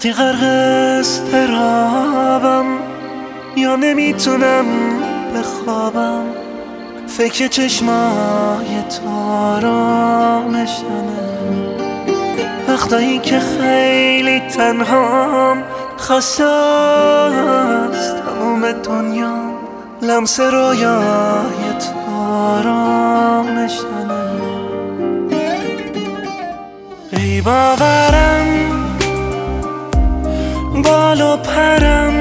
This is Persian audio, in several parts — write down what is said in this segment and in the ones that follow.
وقتی غرق اضطرابم یا نمیتونم بخوابم، فکر چشمای تارامشمه. وقتایی که خیلی تنهام، خسته از تموم دنیا، لمس رویای تارامشمه. ای باورم بال و پرم،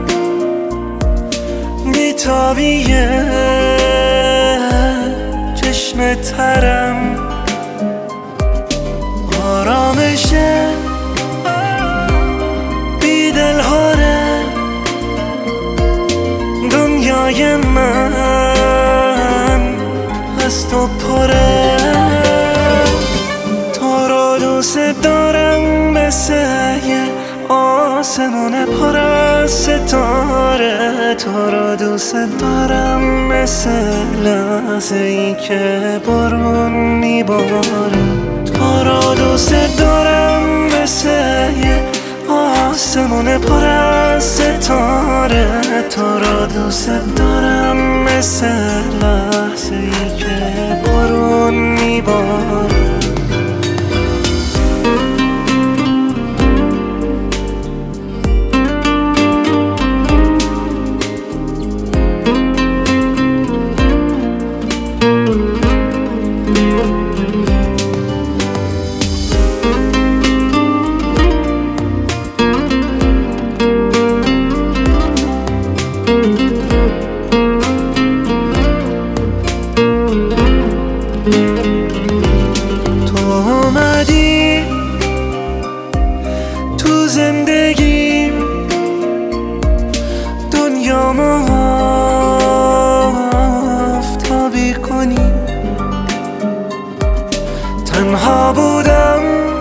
بیتابیه چشم ترم، آرامشه بی دلهاره دنیای من از تو پره. تو رو دوست دارم مثل یه آسمون پر از ستاره. تو رو دوست دارم مثل لحظه ای که بارون میباره. تو رو دوست دارم مثل یه آسمون پر از ستاره. تو رو دوست دارم مثل لحظه ای که بارون میباره. تو اومدی تو زندگیم، دنیامو آفتابی کنی. تنها بودم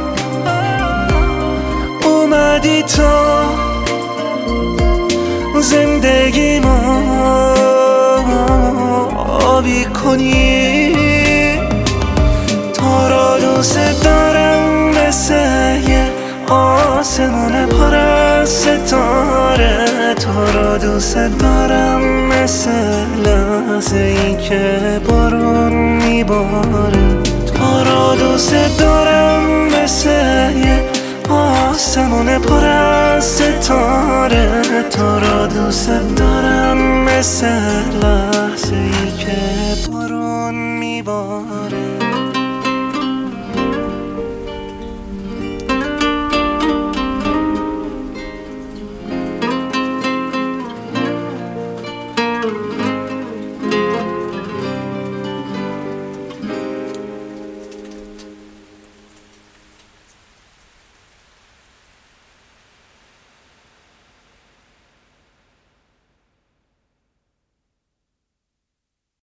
اومدی تو زندگیمو آبی کنی. تو رو دوست دارم مثل یه آسمون پر از ستاره. تو رو دوست دارم مثل لحظه ای که بارون میباره. تو رو دوست دارم مثل یه آسمون پر از ستاره. تو رو دوست دارم مثل لحظه ای که بارون میباره.